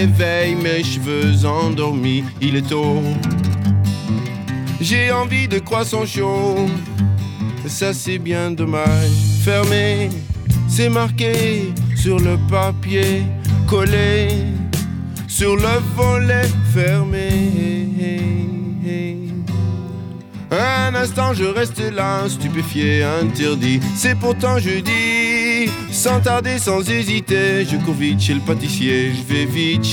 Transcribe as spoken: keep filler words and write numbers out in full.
réveille mes cheveux endormis. Il est tôt. J'ai envie de croissant chaud. Ça c'est bien dommage. Fermé, c'est marqué sur le papier, collé sur le volet fermé. Un instant je reste là, stupéfié, interdit. C'est pourtant jeudi. Sans tarder, sans hésiter, je cours vite chez le pâtissier. Je vais vite